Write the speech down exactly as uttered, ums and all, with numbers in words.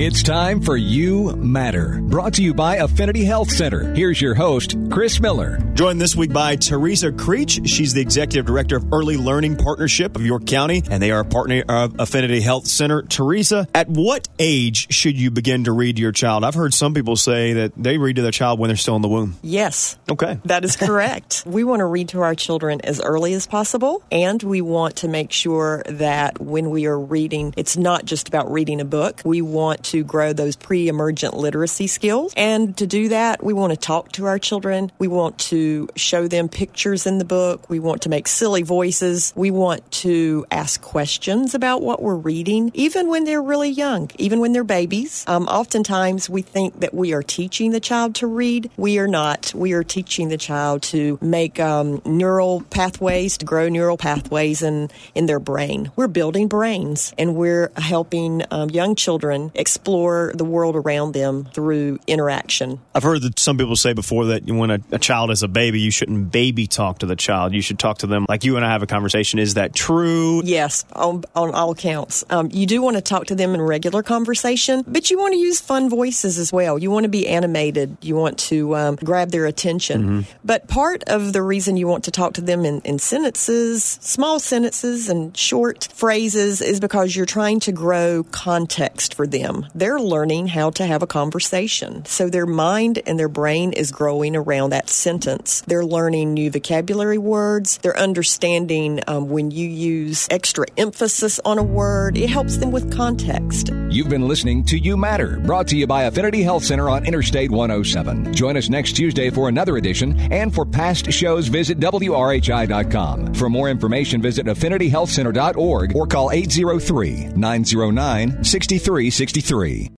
It's time for You Matter, brought to you by Affinity Health Center. Here's your host, Chris Miller. Joined this week by Teresa Creech. She's the Executive Director of Early Learning Partnership of York County, and they are a partner of Affinity Health Center. Teresa, at what age should you begin to read to your child? I've heard some people say that they read to their child when they're still in the womb. Yes. Okay. That is correct. We want to read to our children as early as possible, and we want to make sure that when we are reading, it's not just about reading a book. We want to grow those pre-emergent literacy skills. And to do that, we want to talk to our children. We want to show them pictures in the book. We want to make silly voices. We want to ask questions about what we're reading, even when they're really young, even when they're babies. Um, oftentimes, we think that we are teaching the child to read. We are not. We are teaching the child to make um, neural pathways, to grow neural pathways in, in their brain. We're building brains, and we're helping um, young children explore the world around them through interaction. I've heard that some people say before that when a, a child is a baby, you shouldn't baby talk to the child. You should talk to them like you and I have a conversation. Is that true? Yes, on, on all accounts. Um, you do want to talk to them in regular conversation, but you want to use fun voices as well. You want to be animated. You want to um, grab their attention. Mm-hmm. But part of the reason you want to talk to them in, in sentences, small sentences and short phrases, is because you're trying to grow context for them. They're learning how to have a conversation. So their mind and their brain is growing around that sentence. They're learning new vocabulary words. They're understanding um, when you use extra emphasis on a word. It helps them with context. You've been listening to You Matter, brought to you by Affinity Health Center on Interstate one oh seven. Join us next Tuesday for another edition, and for past shows, visit W R H I dot com. For more information, visit affinity health center dot org or call eight zero three, nine zero nine, six three six three.